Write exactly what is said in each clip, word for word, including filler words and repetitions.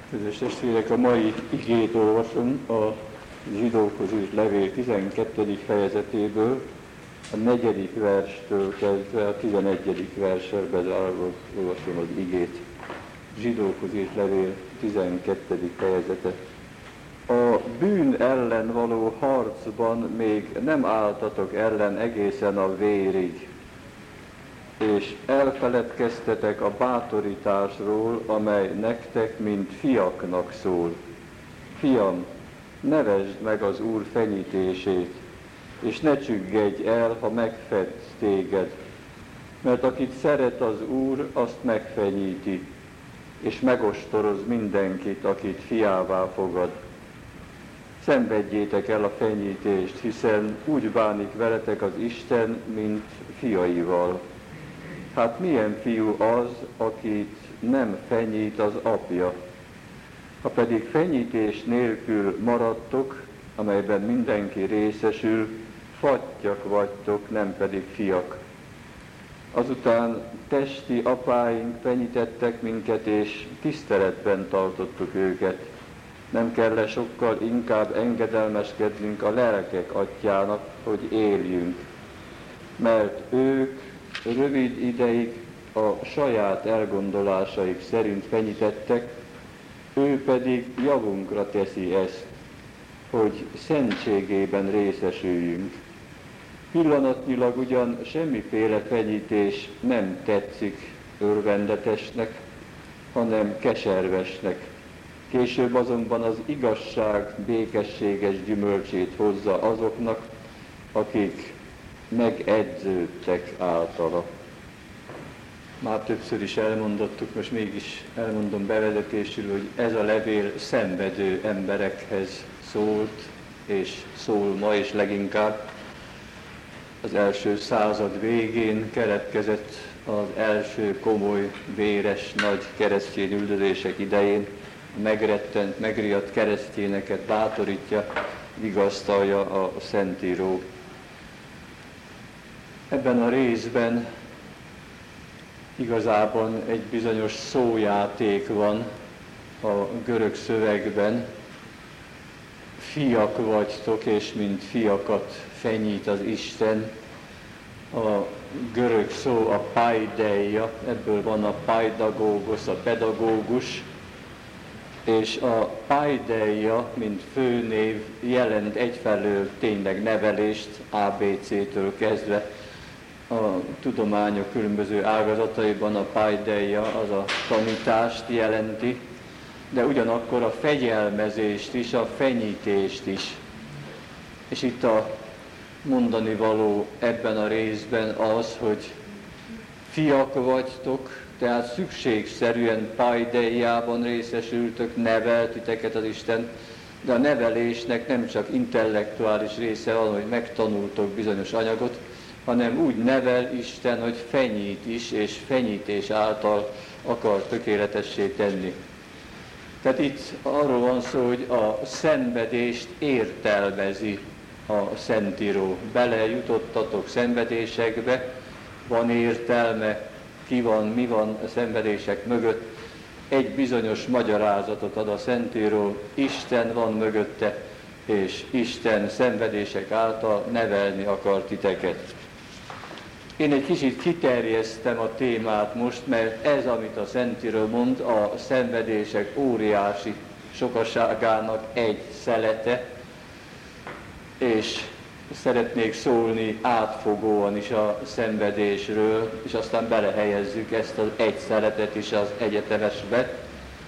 Kedves testvérek, a mai igét olvasom a Zsidókhoz írt levél tizenkettedik fejezetéből, a negyedik verstől kezdve a tizenegyedik verssel bezárva olvasom az igét. Zsidókhoz írt levél tizenkettedik fejezete. A bűn ellen való harcban még nem álltatok ellen egészen a vérig, és elfeledkeztetek a bátorításról, amely nektek, mint fiaknak szól. Fiam, nevesd meg az Úr fenyítését, és ne csüggedj el, ha megfed téged, mert akit szeret az Úr, azt megfenyíti, és megostoroz mindenkit, akit fiává fogad. Szenvedjétek el a fenyítést, hiszen úgy bánik veletek az Isten, mint fiaival. Hát milyen fiú az, akit nem fenyít az apja? Ha pedig fenyítés nélkül maradtok, amelyben mindenki részesül, fattyak vagytok, nem pedig fiak. Azután testi apáink fenyítettek minket, és tiszteletben tartottuk őket. Nem kell-e sokkal inkább engedelmeskednünk a lelkek atyjának, hogy éljünk? Mert ők rövid ideig a saját elgondolásaik szerint fenyítettek, ő pedig javunkra teszi ezt, hogy szentségében részesüljünk. Pillanatnyilag ugyan semmiféle fenyítés nem tetszik örvendetesnek, hanem keservesnek. Később azonban az igazság békességes gyümölcsét hozza azoknak, akik megedződtek általa. Már többször is elmondottuk, most mégis elmondom bevezetésül, hogy ez a levél szenvedő emberekhez szólt, és szól ma is leginkább. Az első század végén keletkezett az első komoly, véres, nagy keresztény üldözések idején. A megrettent, megriadt keresztényeket bátorítja, vigasztalja a Szentíró. Ebben a részben igazában egy bizonyos szójáték van a görög szövegben. Fiak vagytok, és mint fiakat fenyít az Isten. A görög szó a paideia, ebből van a paidagógos, a pedagógus, és a paideia, mint főnév, jelent egyfelől tényleg nevelést, á bé cé-től kezdve. A tudományok különböző ágazataiban a paideia az a tanítást jelenti, de ugyanakkor a fegyelmezést is, a fenyítést is. És itt a mondani való ebben a részben az, hogy fiak vagytok, tehát szükségszerűen paideiában részesültök, nevelt titeket az Isten, de a nevelésnek nem csak intellektuális része van, hogy megtanultok bizonyos anyagot, hanem úgy nevel Isten, hogy fenyít is, és fenyítés által akar tökéletessé tenni. Tehát itt arról van szó, hogy a szenvedést értelmezi a Szentíró. Belejutottatok szenvedésekbe, van értelme, ki van, mi van a szenvedések mögött. Egy bizonyos magyarázatot ad a Szentíró, Isten van mögötte, és Isten szenvedések által nevelni akar titeket. Én egy kicsit kiterjesztem a témát most, mert ez, amit a Szentíró mond, a szenvedések óriási sokaságának egy szelete, és szeretnék szólni átfogóan is a szenvedésről, és aztán belehelyezzük ezt az egy szeletet is az egyetemesbe.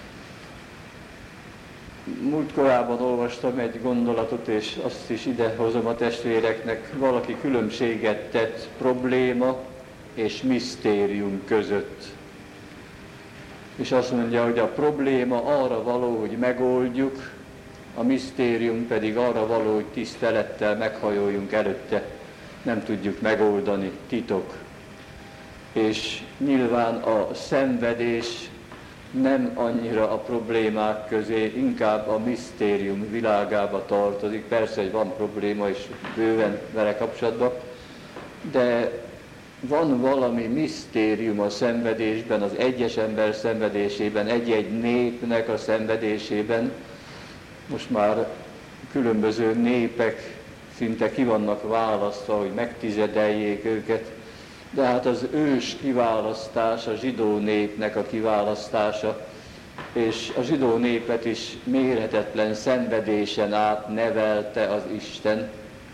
Múltkorában olvastam egy gondolatot, és azt is idehozom a testvéreknek. Valaki különbséget tett probléma és misztérium között. És azt mondja, hogy a probléma arra való, hogy megoldjuk, a misztérium pedig arra való, hogy tisztelettel meghajoljunk előtte. Nem tudjuk megoldani, titok. És nyilván a szenvedés nem annyira a problémák közé, inkább a misztérium világába tartozik. Persze, hogy van probléma is bőven vele kapcsolatban, de van valami misztérium a szenvedésben, az egyes ember szenvedésében, egy-egy népnek a szenvedésében. Most már különböző népek szinte ki vannak választva, hogy megtizedeljék őket, de hát az ős kiválasztás, a zsidó népnek a kiválasztása, és a zsidó népet is mérhetetlen szenvedésen át nevelte az Isten.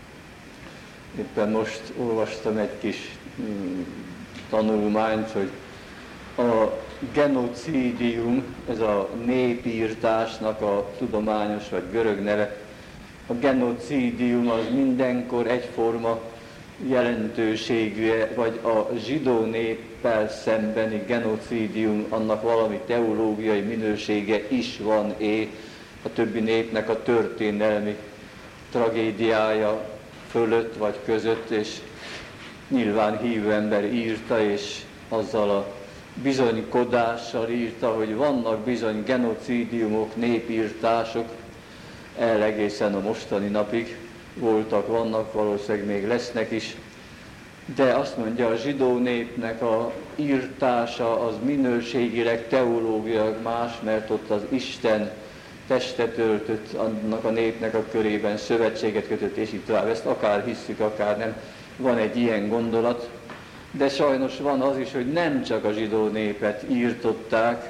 Éppen most olvastam egy kis mm, tanulmányt, hogy a genocidium, ez a népírtásnak a tudományos vagy görög neve, a genocidium az mindenkor egyforma jelentőségű, vagy a zsidó néppel szembeni genocidium, annak valami teológiai minősége is van-é, a többi népnek a történelmi tragédiája fölött vagy között, és nyilván hívő ember írta, és azzal a bizonykodással írta, hogy vannak bizony genocidiumok, népírtások, el egészen a mostani napig voltak, vannak, valószínűleg még lesznek is, de azt mondja, a zsidó népnek a írtása az minőségileg, teológiailag más, mert ott az Isten testet öltött, annak a népnek a körében szövetséget kötött, és így tovább. Ezt akár hisszük, akár nem. Van egy ilyen gondolat, de sajnos van az is, hogy nem csak a zsidó népet írtották,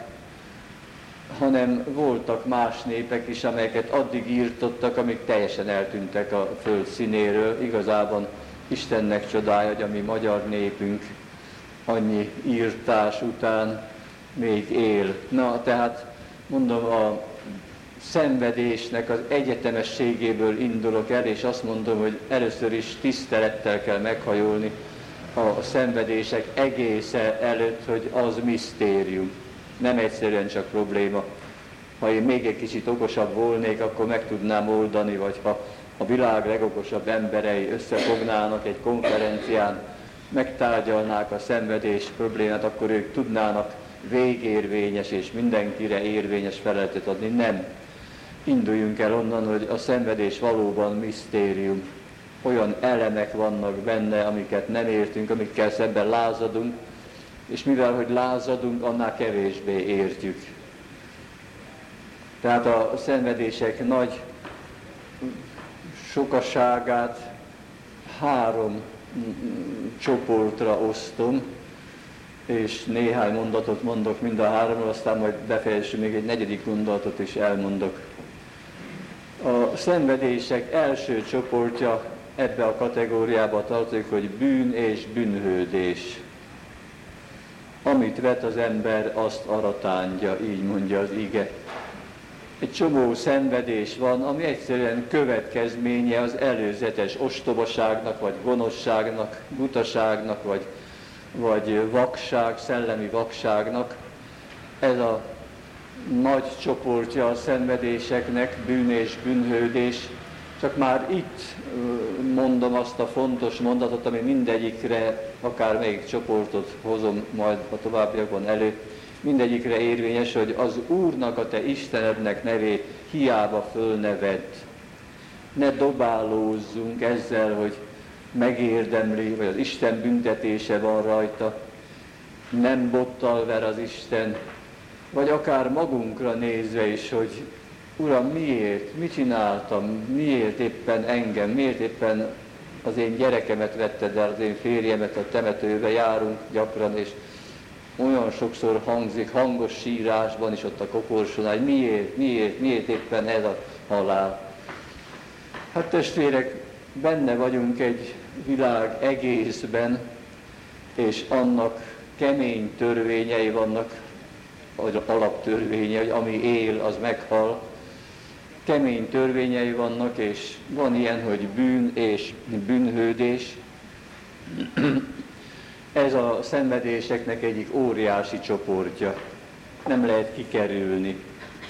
hanem voltak más népek is, amelyeket addig írtottak, amíg teljesen eltűntek a föld színéről. Igazában Istennek csodája, hogy a mi magyar népünk annyi írtás után még él. Na, tehát mondom, a szenvedésnek az egyetemességéből indulok el, és azt mondom, hogy először is tisztelettel kell meghajolni a szenvedések egésze előtt, hogy az misztérium. Nem egyszerűen csak probléma. Ha én még egy kicsit okosabb volnék, akkor meg tudnám oldani, vagy ha a világ legokosabb emberei összefognának egy konferencián, megtárgyalnák a szenvedés problémát, akkor ők tudnának végérvényes és mindenkire érvényes feleletet adni. Nem. Induljunk el onnan, hogy a szenvedés valóban misztérium. Olyan elemek vannak benne, amiket nem értünk, amikkel szemben lázadunk, és mivel, hogy lázadunk, annál kevésbé értjük. Tehát a szenvedések nagy sokaságát három csoportra osztom, és néhány mondatot mondok mind a háromról, aztán majd befejezzük, még egy negyedik mondatot is elmondok. A szenvedések első csoportja ebbe a kategóriába tartozik, hogy bűn és bűnhődés. Amit vet az ember, azt aratándja, így mondja az ige. Egy csomó szenvedés van, ami egyszerűen következménye az előzetes ostobaságnak, vagy gonoszságnak, butaságnak, vagy, vagy vakság, szellemi vakságnak. Ez a nagy csoportja a szenvedéseknek, bűn és bűnhődés. Csak már itt mondom azt a fontos mondatot, ami mindegyikre, akár még csoportot hozom majd a továbbiakban elő, mindegyikre érvényes, hogy az Úrnak, a te Istenednek nevét hiába fölnevedd. Ne dobálózzunk ezzel, hogy megérdemli, vagy az Isten büntetése van rajta, nem bottal ver az Isten, vagy akár magunkra nézve is, hogy Uram, miért, mit csináltam, miért éppen engem, miért éppen az én gyerekemet vetted el, az én férjemet, a temetőbe járunk gyakran, és olyan sokszor hangzik hangos sírásban is ott a koporsonál, hogy miért, miért, miért éppen ez a halál. Hát testvérek, benne vagyunk egy világ egészben, és annak kemény törvényei vannak, vagy alaptörvénye, hogy ami él, az meghal. Kemény törvényei vannak, és van ilyen, hogy bűn és bűnhődés. Ez a szenvedéseknek egyik óriási csoportja. Nem lehet kikerülni.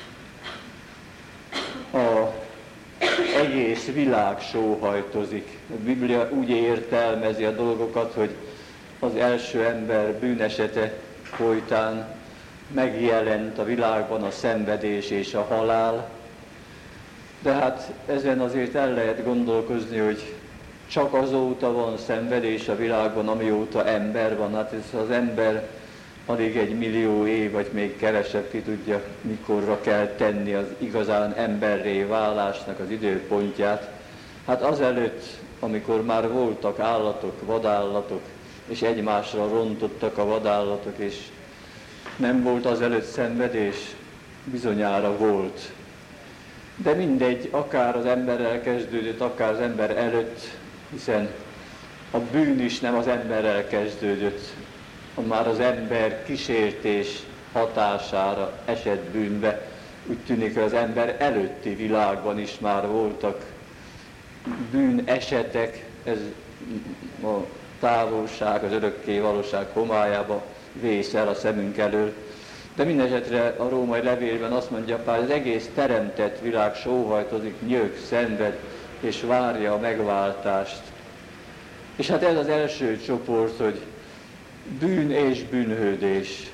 A egész világ sóhajtozik. A Biblia úgy értelmezi a dolgokat, hogy az első ember bűnesete folytán megjelent a világban a szenvedés és a halál. De hát ezen azért el lehet gondolkozni, hogy csak azóta van szenvedés a világban, amióta ember van. Hát ez az ember alig egy millió év, vagy még kevesebb, ki tudja, mikorra kell tenni az igazán emberré válásnak az időpontját. Hát azelőtt, amikor már voltak állatok, vadállatok, és egymásra rontottak a vadállatok, és nem volt azelőtt szenvedés, bizonyára volt. De mindegy, akár az emberrel kezdődött, akár az ember előtt, hiszen a bűn is nem az emberrel kezdődött, már az ember kísértés hatására esett bűnbe. Úgy tűnik, hogy az ember előtti világban is már voltak bűn esetek, ez a távolság, az örökké valóság homályába vész el a szemünk elől. De mindesetre a római levélben azt mondja Pál, az egész teremtett világ sóhajtozik, nyög, szenved, és várja a megváltást. És hát ez az első csoport, hogy bűn és bűnhődés.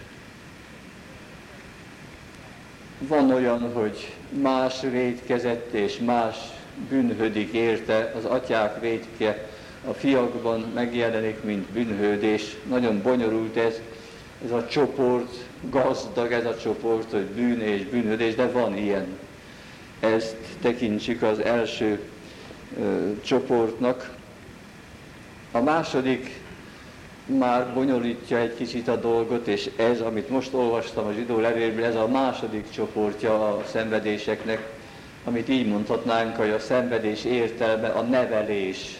Van olyan, hogy más vétkezett és más bűnhődik érte, az atyák vétke a fiakban megjelenik, mint bűnhődés. Nagyon bonyolult ez, ez a csoport, gazdag ez a csoport, hogy bűn és bűnhődés, de van ilyen. Ezt tekintsük az első ö, csoportnak. A második már bonyolítja egy kicsit a dolgot, és ez, amit most olvastam a zsidó levélből, ez a második csoportja a szenvedéseknek, amit így mondhatnánk, hogy a szenvedés értelme a nevelés.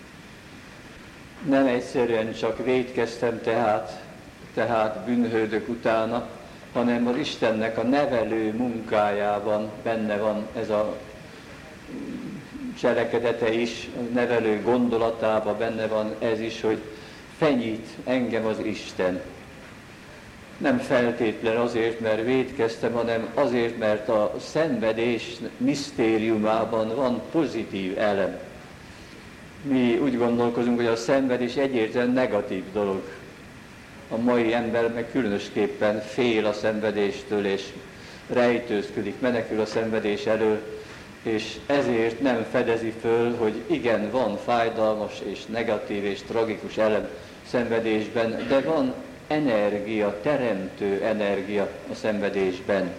Nem egyszerűen csak vétkeztem, tehát, tehát bűnhődök utána, hanem az Istennek a nevelő munkájában benne van ez a cselekedete is, a nevelő gondolatában benne van ez is, hogy fenyít engem az Isten. Nem feltétlen azért, mert vétkeztem, hanem azért, mert a szenvedés misztériumában van pozitív elem. Mi úgy gondolkozunk, hogy a szenvedés egyértelműen negatív dolog. A mai ember meg különösképpen fél a szenvedéstől, és rejtőzködik, menekül a szenvedés elől, és ezért nem fedezi föl, hogy igen, van fájdalmas és negatív és tragikus elem szenvedésben, de van energia, teremtő energia a szenvedésben.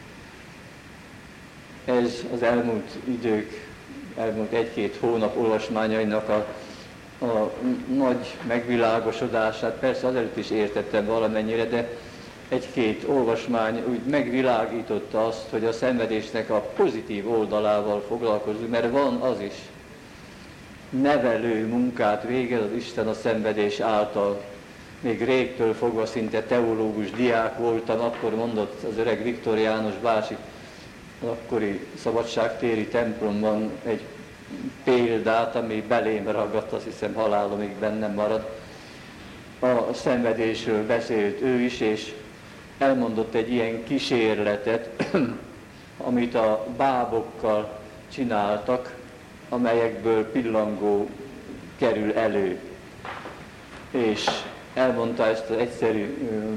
Ez az elmúlt idők, elmúlt egy-két hónap olvasmányainak a, a nagy megvilágosodását, persze azelőtt is értettem valamennyire, de egy-két olvasmány úgy megvilágította azt, hogy a szenvedésnek a pozitív oldalával foglalkozunk, mert van az is. Nevelő munkát végez az Isten a szenvedés által. Még régtől fogva szinte teológus diák voltam, akkor mondott az öreg Viktor János bácsi, az akkori szabadságtéri templomban egy példát, ami belém ragadt, azt hiszem halálomig bennem marad. A szenvedésről beszélt ő is, és elmondott egy ilyen kísérletet, amit a bábokkal csináltak, amelyekből pillangó kerül elő. És elmondta ezt az egyszerű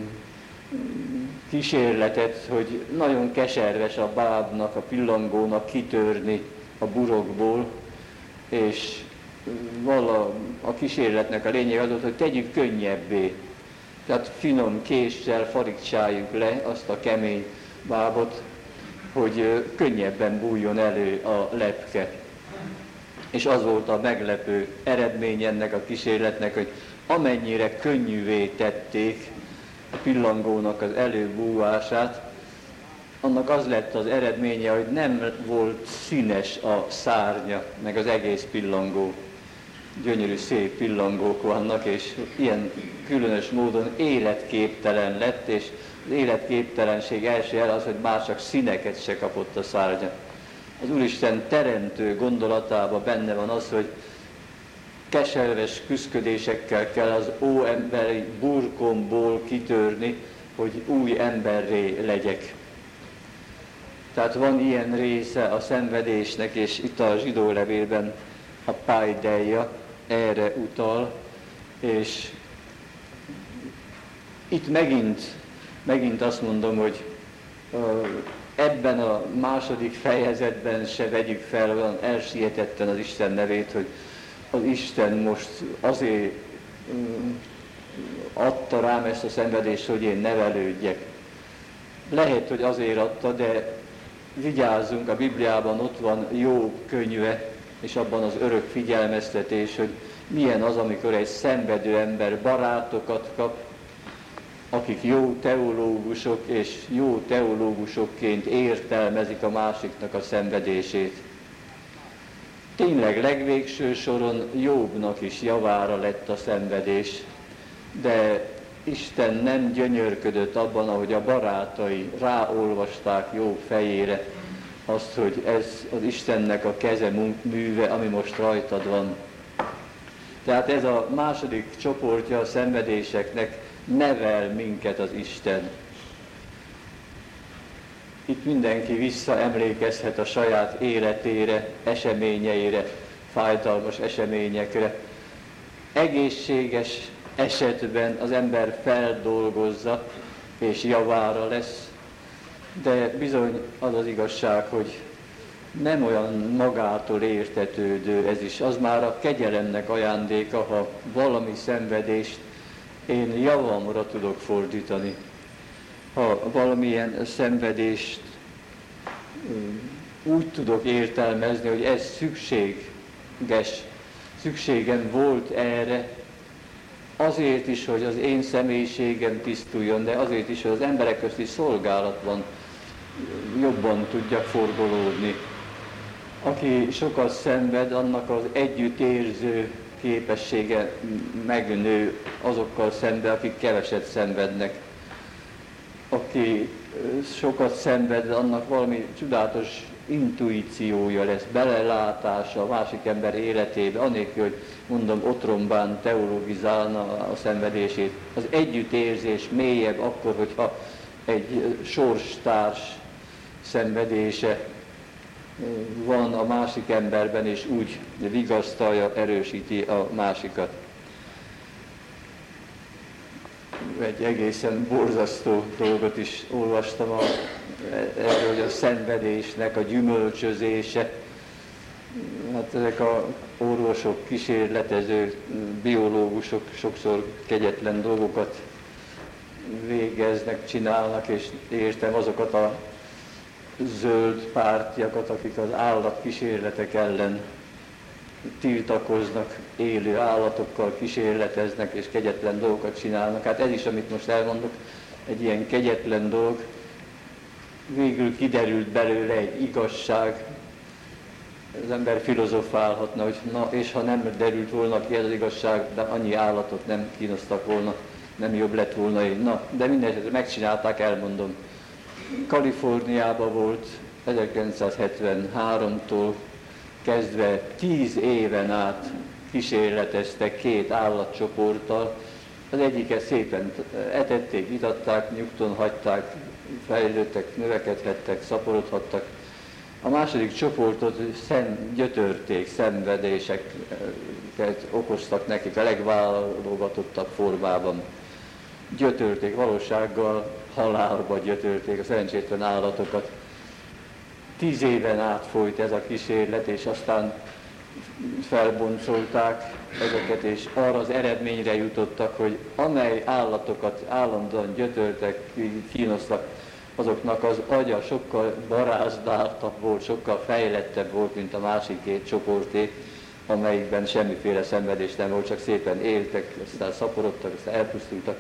kísérletet, hogy nagyon keserves a bábnak, a pillangónak kitörni a burokból, és vala a kísérletnek a lényeg az volt, hogy tegyük könnyebbé. Tehát finom késsel farigcsáljuk le azt a kemény bábot, hogy könnyebben bújjon elő a lepke. És az volt a meglepő eredmény ennek a kísérletnek, hogy amennyire könnyűvé tették a pillangónak az előbúvását, annak az lett az eredménye, hogy nem volt színes a szárnya, meg az egész pillangó. Gyönyörű, szép pillangók vannak, és ilyen különös módon életképtelen lett, és az életképtelenség első jel az, hogy már csak színeket se kapott a szárnya. Az Úristen teremtő gondolatában benne van az, hogy keserves küszködésekkel kell az óemberi burkomból kitörni, hogy új emberré legyek. Tehát van ilyen része a szenvedésnek, és itt a zsidó levélben a paideia erre utal, és itt megint, megint azt mondom, hogy ebben a második fejezetben se vegyük fel olyan elsietetten az Isten nevét, hogy az Isten most azért adta rám ezt a szenvedést, hogy én nevelődjek. Lehet, hogy azért adta, de vigyázzunk, a Bibliában ott van Jobb könyve, és abban az örök figyelmeztetés, hogy milyen az, amikor egy szenvedő ember barátokat kap, akik jó teológusok, és jó teológusokként értelmezik a másiknak a szenvedését. Tényleg legvégső soron Jobbnak is javára lett a szenvedés, de Isten nem gyönyörködött abban, ahogy a barátai ráolvasták Jobb fejére azt, hogy ez az Istennek a keze műve, ami most rajtad van. Tehát ez a második csoportja a szenvedéseknek, nevel minket az Isten. Itt mindenki visszaemlékezhet a saját életére, eseményeire, fájdalmas eseményekre. Egészséges esetben az ember feldolgozza, és javára lesz, de bizony az az igazság, hogy nem olyan magától értetődő ez is. Az már a kegyelemnek ajándéka, ha valami szenvedést én javamra tudok fordítani. Ha valamilyen szenvedést úgy tudok értelmezni, hogy ez szükséges, szükségem volt erre, azért is, hogy az én személyiségem tisztuljon, de azért is, hogy az emberek közti szolgálatban jobban tudjak forgolódni. Aki sokat szenved, annak az együttérző képessége megnő azokkal szemben, akik keveset szenvednek. Aki sokat szenved, annak valami csodálatos intuíciója lesz, belelátása a másik ember életébe, anélkül, hogy mondom, otrombán teologizálna a szenvedését. Az együttérzés mélyebb akkor, hogyha egy sorstárs szenvedése van a másik emberben, és úgy vigasztalja, erősíti a másikat. Egy egészen borzasztó dolgot is olvastam a, erről, hogy a szenvedésnek a gyümölcsözése. Hát ezek a orvosok, kísérletező biológusok sokszor kegyetlen dolgokat végeznek, csinálnak, és értem azokat a zöld pártiakat, akik az állatkísérletek ellen tiltakoznak, élő állatokkal kísérleteznek, és kegyetlen dolgokat csinálnak. Hát ez is, amit most elmondok, egy ilyen kegyetlen dolog. Végül kiderült belőle egy igazság. Az ember filozofálhatna, hogy na, és ha nem derült volna ki ez az igazság, de annyi állatot nem kínoztak volna, nem jobb lett volna így. Na, de mindenesetre megcsinálták, elmondom. Kaliforniában volt ezerkilencszázhetvenháromtól kezdve tíz éven át kísérleteztek két állatcsoporttal. Az egyiket szépen etették, itatták, nyugton hagyták, fejlődtek, növekedhettek, szaporodhattak. A második csoportot szem, gyötörték, szenvedéseket okoztak nekik a legválogatottabb formában. Gyötörték, valósággal halálba gyötörték a szerencsétlen állatokat. Tíz éven át folyt ez a kísérlet, és aztán felboncolták ezeket, és arra az eredményre jutottak, hogy amely állatokat állandóan gyötörtek, kínoztak, azoknak az agya sokkal barázdáltabb volt, sokkal fejlettebb volt, mint a másik két csoporté, amelyikben semmiféle szenvedés nem volt, csak szépen éltek, aztán szaporodtak, aztán elpusztultak.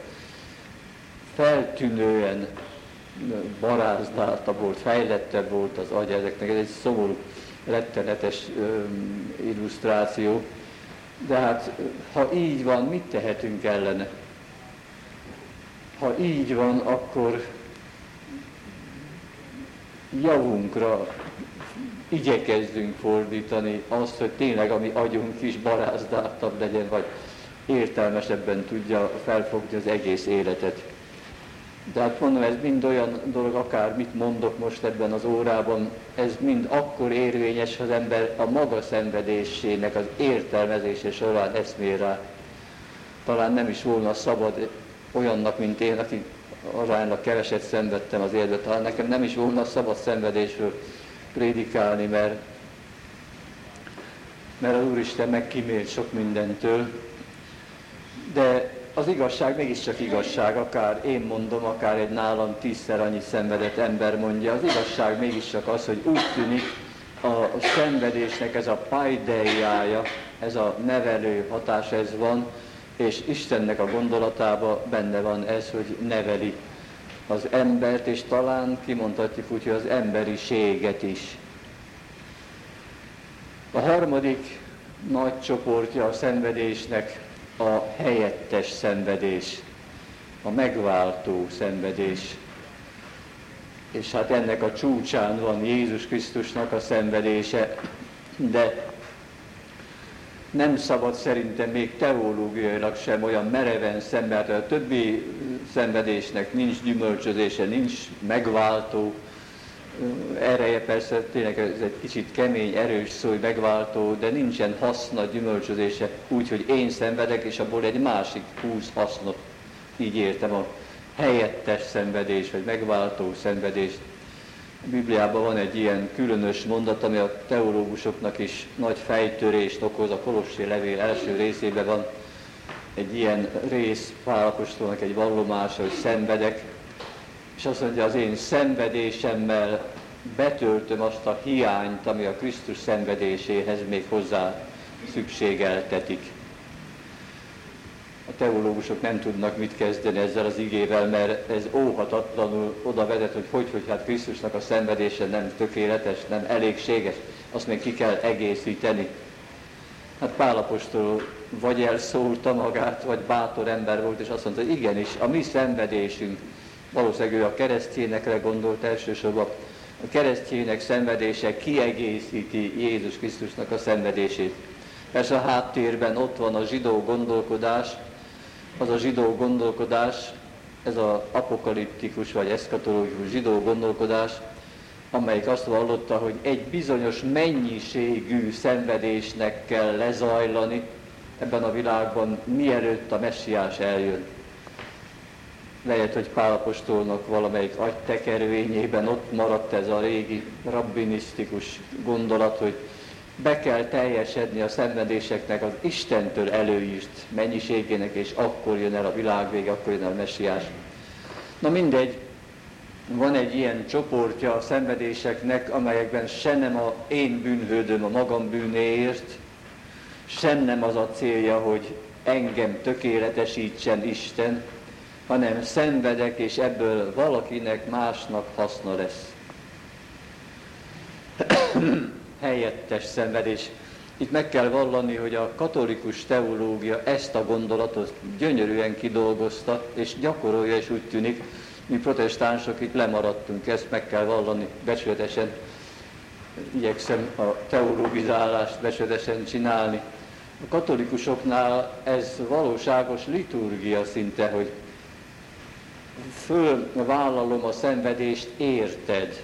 Feltűnően barázdáltabb volt, fejlettebb volt az agya ezeknek. Ez egy szomorú, rettenetes öm, illusztráció. De hát, ha így van, mit tehetünk ellene? Ha így van, akkor javunkra igyekezzünk fordítani azt, hogy tényleg a mi agyunk is barázdáltabb legyen, vagy értelmesebben tudja felfogni az egész életet. De hát mondom, ez mind olyan dolog, akár mit mondok most ebben az órában, ez mind akkor érvényes, ha az ember a maga szenvedésének az értelmezése során eszmél rá. Talán nem is volna szabad olyannak, mint én, aki aránylag keveset szenvedtem az életben, talán nekem nem is volna szabad szenvedésről prédikálni, mert mert az Úristen megkímélt sok mindentől, de az igazság mégiscsak igazság, akár én mondom, akár egy nálam tízszer annyi szenvedett ember mondja, az igazság mégiscsak az, hogy úgy tűnik, a szenvedésnek ez a paideiája, ez a nevelő hatás, ez van, és Istennek a gondolatában benne van ez, hogy neveli az embert, és talán kimondhatjuk úgy, hogy az emberiséget is. A harmadik nagy csoportja a szenvedésnek a helyettes szenvedés, a megváltó szenvedés. És hát ennek a csúcsán van Jézus Krisztusnak a szenvedése, de nem szabad szerintem még teológiailag sem olyan mereven szemben, a többi szenvedésnek nincs gyümölcsözése, nincs megváltó ereje, persze tényleg ez egy kicsit kemény, erős szó, hogy megváltó, de nincsen haszna, gyümölcsözése úgy, hogy én szenvedek, és abból egy másik húsz hasznot, így értem a helyettes szenvedés, vagy megváltó szenvedés. A Bibliában van egy ilyen különös mondat, ami a teológusoknak is nagy fejtörést okoz, a Kolossi levél első részében van egy ilyen rész, Pál apostolnak egy vallomása, hogy szenvedek, és azt mondja, az én szenvedésemmel betöltöm azt a hiányt, ami a Krisztus szenvedéséhez még hozzá szükségeltetik. A teológusok nem tudnak mit kezdeni ezzel az igével, mert ez óhatatlanul oda vezet, hogy hogy, hogy hát Krisztusnak a szenvedése nem tökéletes, nem elégséges, azt még ki kell egészíteni. Hát Pál apostol vagy elszólta magát, vagy bátor ember volt, és azt mondta, hogy igenis, a mi szenvedésünk, valószínűleg ő a keresztényekre gondolt elsősorban, a keresztények szenvedése kiegészíti Jézus Krisztusnak a szenvedését. Persze a háttérben ott van a zsidó gondolkodás, az a zsidó gondolkodás, ez az apokaliptikus vagy eszkatológikus zsidó gondolkodás, amelyik azt vallotta, hogy egy bizonyos mennyiségű szenvedésnek kell lezajlani ebben a világban, mielőtt a messiás eljön. Lehet, hogy Pál apostolnak valamelyik agytekervényében ott maradt ez a régi rabbinisztikus gondolat, hogy be kell teljesedni a szenvedéseknek az Istentől előírt mennyiségének, és akkor jön el a világ vége, akkor jön el a messiás. Na mindegy, van egy ilyen csoportja a szenvedéseknek, amelyekben se nem a én bűnhődöm a magam bűnéért, sem nem az a célja, hogy engem tökéletesítsen Isten, hanem szenvedek, és ebből valakinek másnak haszna lesz. Helyettes szenvedés. Itt meg kell vallani, hogy a katolikus teológia ezt a gondolatot gyönyörűen kidolgozta, és gyakorolja, és úgy tűnik, mi protestánsok itt lemaradtunk, ezt meg kell vallani becsületesen. Igyekszem a teologizálást becsületesen csinálni. A katolikusoknál ez valóságos liturgia szinte, hogy fölvállalom a szenvedést, érted.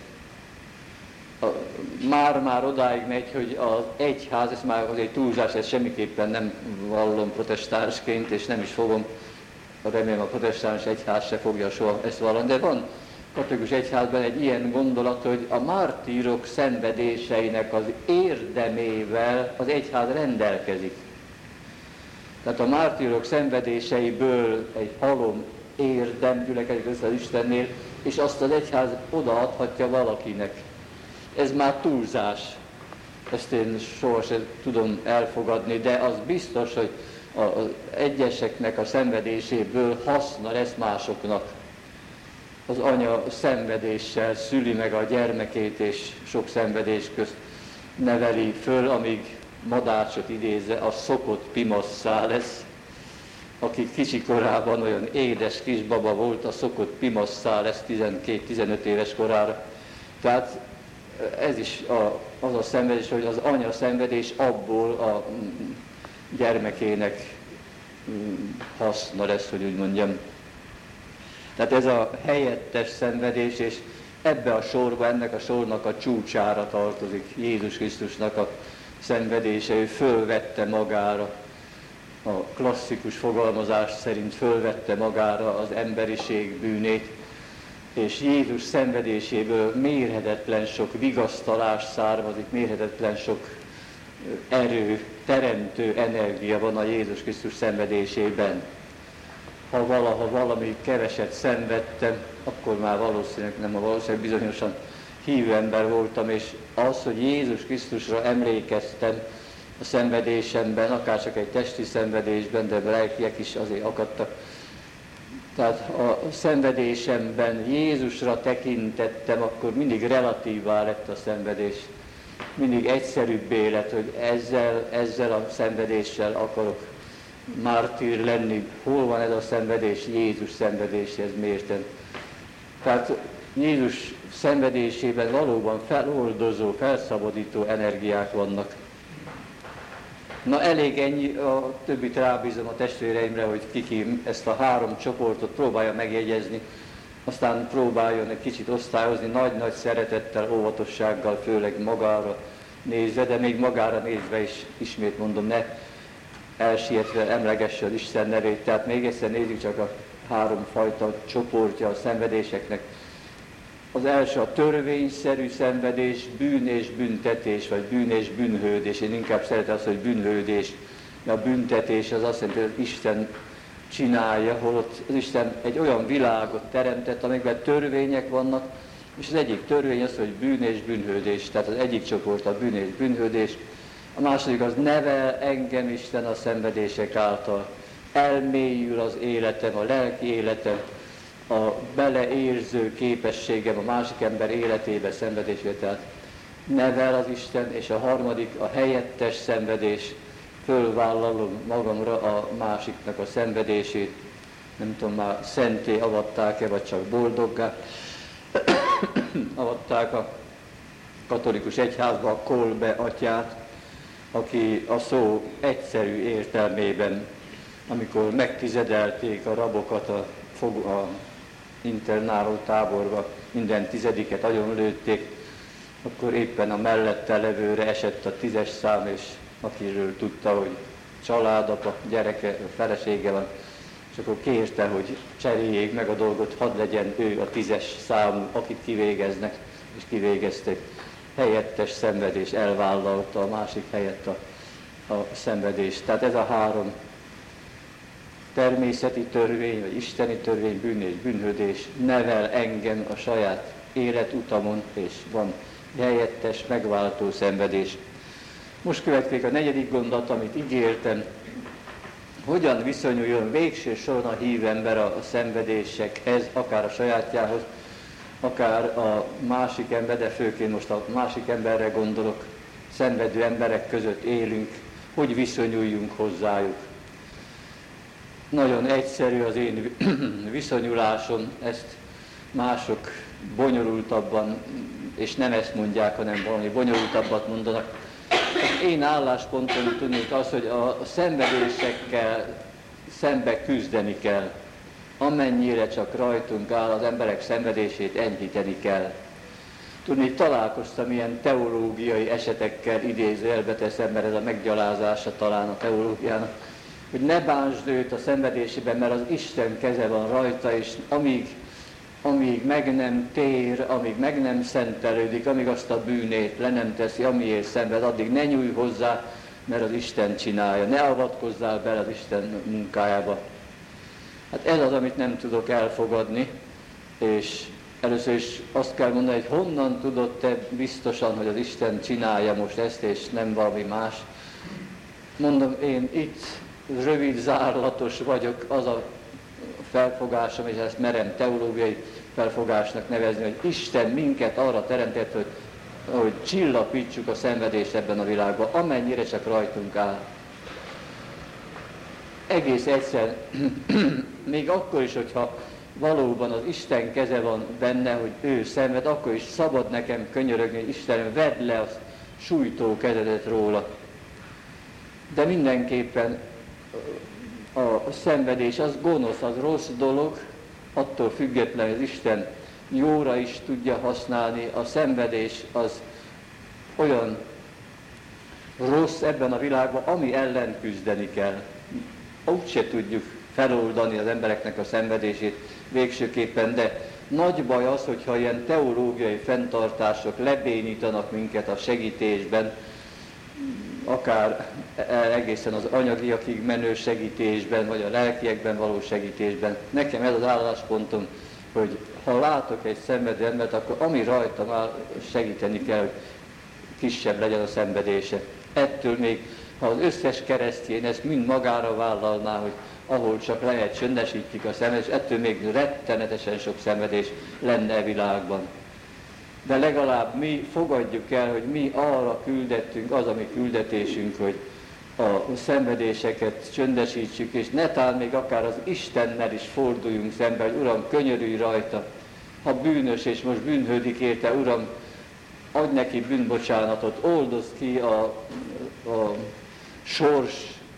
Már-már odáig megy, hogy az egyház, ez már az egy túlzás, ezt semmiképpen nem vallom protestánsként, és nem is fogom, remélem a protestáns egyház se fogja soha ezt vallani, de van katolikus egyházban egy ilyen gondolat, hogy a mártírok szenvedéseinek az érdemével az egyház rendelkezik. Tehát a mártírok szenvedéseiből egy halom érdem gyülekezik össze az Istennél, és azt az egyház odaadhatja valakinek. Ez már túlzás, ezt én sohasem tudom elfogadni, de az biztos, hogy az egyeseknek a szenvedéséből haszna lesz másoknak. Az anya szenvedéssel szüli meg a gyermekét, és sok szenvedés közt neveli föl, amíg Madácsot idézze, a szokott pimasszá lesz. Aki kicsi korában olyan édes kisbaba volt, a szokott pimasszá lesz tizenkét-tizenöt éves korára. Tehát ez is a, az a szenvedés, hogy az anya szenvedés abból a gyermekének haszna lesz, hogy úgy mondjam. Tehát ez a helyettes szenvedés, és ebbe a sorba, ennek a sornak a csúcsára tartozik Jézus Krisztusnak a szenvedése. Ő fölvette magára, a klasszikus fogalmazás szerint fölvette magára az emberiség bűnét, és Jézus szenvedéséből mérhetetlen sok vigasztalás származik, mérhetetlen sok erő, teremtő energia van a Jézus Krisztus szenvedésében. Ha valaha valami keveset szenvedtem, akkor már valószínűleg nem, a valószínűleg bizonyosan hívő ember voltam, és az, hogy Jézus Krisztusra emlékeztem a szenvedésemben, akár csak egy testi szenvedésben, de lelkiek is azért akadtak. Tehát a szenvedésemben Jézusra tekintettem, akkor mindig relatívá lett a szenvedés. Mindig egyszerűbbé lett, hogy ezzel, ezzel a szenvedéssel akarok mártír lenni. Hol van ez a szenvedés? Jézus szenvedéséhez mérten. Tehát Jézus szenvedésében valóban feloldozó, felszabadító energiák vannak. Na elég ennyi, a többit rábízom a testvéreimre, hogy kiki ezt a három csoportot próbálja megjegyezni, aztán próbáljon egy kicsit osztályozni, nagy-nagy szeretettel, óvatossággal, főleg magára nézve, de még magára nézve is, ismét mondom, ne elsietve emlegesse az Isten nevét. Tehát még egyszer nézzük csak a három fajta csoportja a szenvedéseknek. Az első a törvényszerű szenvedés, bűn és büntetés, vagy bűn és bűnhődés. Én inkább szeretem azt, hogy bűnhődés. A büntetés az azt jelenti, hogy az Isten csinálja, holott az Isten egy olyan világot teremtett, amikben törvények vannak, és az egyik törvény az, hogy bűn és bűnhődés. Tehát az egyik csoport a bűn és bűnhődés. A második az nevel engem Isten a szenvedések által. Elmélyül az életem, a lelki életem, a beleérző képességem a másik ember életébe, szenvedésbe, tehát nevel az Isten, és a harmadik a helyettes szenvedés, fölvállalom magamra a másiknak a szenvedését, nem tudom már szenté avatták-e, vagy csak boldoggá avatták a katolikus egyházba a Kolbe atyát, aki a szó egyszerű értelmében, amikor megtizedelték a rabokat a, fog, a internáló táborba, minden tizediket agyonlőtték, akkor éppen a mellette levőre esett a tízes szám, és akiről tudta, hogy családapa, gyereke, felesége van, és akkor kérte, hogy cseréljék meg a dolgot, hadd legyen ő a tízes számú, akit kivégeznek, és kivégezték. Helyettes szenvedés, elvállalta a másik helyett a, a szenvedést. Tehát ez a három természeti törvény, vagy isteni törvény, bűn és bűnhődés nevel engem a saját életutamon, és van helyettes, megváltó szenvedés. Most következik a negyedik gondot, amit ígértem, hogyan viszonyuljon végső soron a hív ember a, a szenvedésekhez, akár a sajátjához, akár a másik ember, de főként most a másik emberre gondolok, szenvedő emberek között élünk, hogy viszonyuljunk hozzájuk. Nagyon egyszerű az én viszonyulásom, ezt mások bonyolultabban, és nem ezt mondják, hanem valami bonyolultabbat mondanak. Az én álláspontom tudnék az, hogy a szenvedésekkel szembe küzdeni kell. Amennyire csak rajtunk áll, az emberek szenvedését enyhíteni kell. Tudni, találkoztam ilyen teológiai esetekkel, idézőjelbe teszem, mert ez a meggyalázása talán a teológiának, hogy ne bánsd őt a szenvedésében, mert az Isten keze van rajta, és amíg, amíg meg nem tér, amíg meg nem szentelődik, amíg azt a bűnét le nem teszi, amiért szenved, addig ne nyújj hozzá, mert az Isten csinálja. Ne avatkozzál bele az Isten munkájába. Hát ez az, amit nem tudok elfogadni, és először is azt kell mondani, hogy honnan tudod te biztosan, hogy az Isten csinálja most ezt, és nem valami más. Mondom, én itt rövid, zárlatos vagyok, az a felfogásom, és ezt merem teológiai felfogásnak nevezni, hogy Isten minket arra teremtett, hogy, hogy csillapítsuk a szenvedést ebben a világban, amennyire csak rajtunk áll. Egész egyszer, még akkor is, hogyha valóban az Isten keze van benne, hogy ő szenved, akkor is szabad nekem könyörögni, hogy Istenem, vedd le a sújtó kezedet róla. De mindenképpen a szenvedés az gonosz, az rossz dolog, attól függetlenül az Isten jóra is tudja használni. A szenvedés az olyan rossz ebben a világban, ami ellen küzdeni kell. Úgyse tudjuk feloldani az embereknek a szenvedését végsőképpen, de nagy baj az, hogyha ilyen teológiai fenntartások lebénítanak minket a segítésben, akár egészen az anyagiakig menő segítésben, vagy a lelkiekben való segítésben. Nekem ez az álláspontom, hogy ha látok egy szenvedő embert, akkor ami rajtam áll, segíteni kell, hogy kisebb legyen a szenvedése. Ettől még, ha az összes keresztény ezt mind magára vállalná, hogy ahol csak lehet, csöndesítjük a szenvedést, ettől még rettenetesen sok szenvedés lenne a világban. De legalább mi fogadjuk el, hogy mi arra küldettünk, az a mi küldetésünk, hogy a szenvedéseket csöndesítsük, és netán még akár az Istennel is forduljunk szembe, hogy Uram, könyörülj rajta, ha bűnös és most bűnhődik érte, Uram, adj neki bűnbocsánatot, oldozd ki a, a sors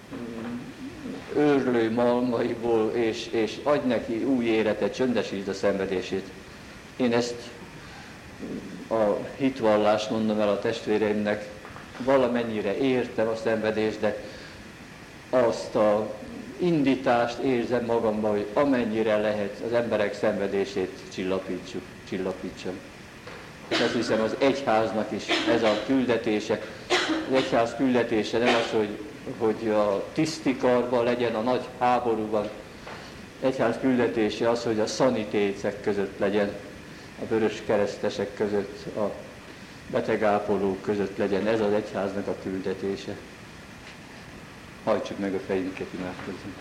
őrlő malmaiból, és, és adj neki új életet, csöndesítsd a szenvedését. Én ezt a hitvallást mondom el a testvéreimnek, valamennyire értem a szenvedést, de azt a indítást érzem magamban, hogy amennyire lehet az emberek szenvedését csillapítsuk, csillapítsam. És azt hiszem, az egyháznak is ez a küldetése. Az egyház küldetése nem az, hogy, hogy a tisztikarban legyen a nagy háborúban. Egyház küldetése az, hogy a szanitécek között legyen, a vörös keresztesek között, a betegápolók között legyen. Ez az egyháznak a küldetése. Hajtsuk meg a fejünket, imádkozzunk.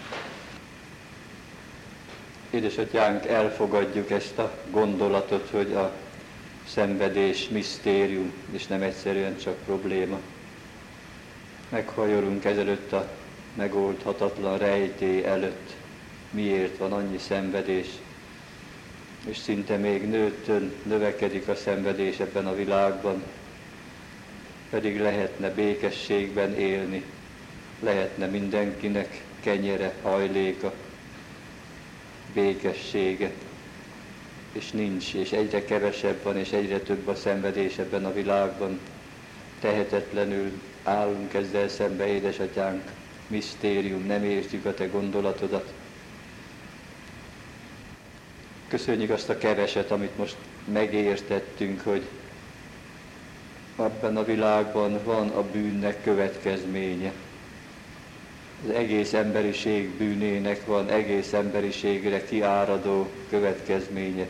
Édesatyánk, elfogadjuk ezt a gondolatot, hogy a szenvedés misztérium, és nem egyszerűen csak probléma. Meghajolunk ezelőtt a megoldhatatlan rejtély előtt, miért van annyi szenvedés, és szinte még nőttön növekedik a szenvedés ebben a világban, pedig lehetne békességben élni, lehetne mindenkinek kenyere, hajléka, békessége, és nincs, és egyre kevesebb van, és egyre több a szenvedés ebben a világban. Tehetetlenül állunk ezzel szembe, édesatyánk, misztérium, nem értjük a te gondolatodat. Köszönjük azt a keveset, amit most megértettünk, hogy abban a világban van a bűnnek következménye. Az egész emberiség bűnének van egész emberiségre kiáradó következménye.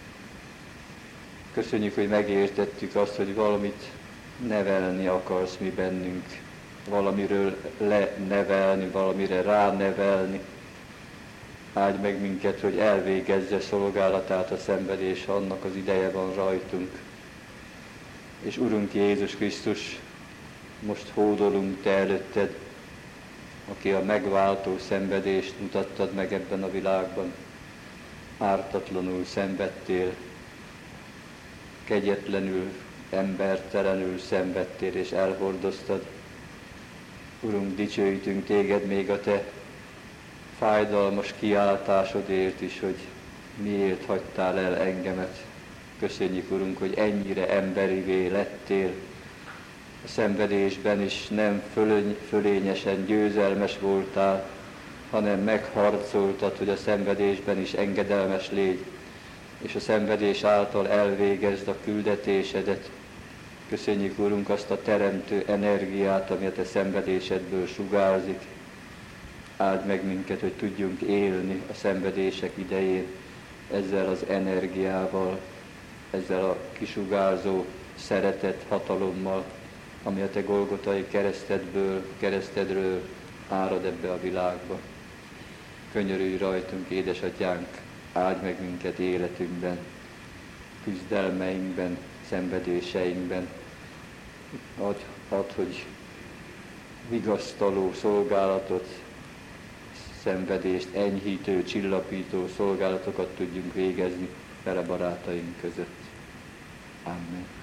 Köszönjük, hogy megértettük azt, hogy valamit nevelni akarsz mi bennünk, valamiről lenevelni, valamire ránevelni. Áldj meg minket, hogy elvégezze szolgálatát a szenvedés, ha annak az ideje van rajtunk. És Urunk Jézus Krisztus, most hódolunk te előtted, aki a megváltó szenvedést mutattad meg ebben a világban. Ártatlanul szenvedtél, kegyetlenül, embertelenül szenvedtél és elhordoztad. Urunk, dicsőítünk téged még a te fájdalmas kiáltásodért is, hogy miért hagytál el engemet. Köszönjük, Urunk, hogy ennyire emberivé lettél. A szenvedésben is nem fölöny, fölényesen győzelmes voltál, hanem megharcoltad, hogy a szenvedésben is engedelmes légy, és a szenvedés által elvégezd a küldetésedet. Köszönjük, Urunk, azt a teremtő energiát, ami a te szenvedésedből sugárzik. Áld meg minket, hogy tudjunk élni a szenvedések idején ezzel az energiával, ezzel a kisugárzó szeretet hatalommal, ami a te golgotai keresztedből, keresztedről árad ebbe a világba. Könyörülj rajtunk, édesatyánk, áldj meg minket életünkben, küzdelmeinkben, szenvedéseinkben. Add, add, hogy vigasztaló szolgálatot, szenvedést, enyhítő, csillapító szolgálatokat tudjunk végezni vele barátaink között. Amen.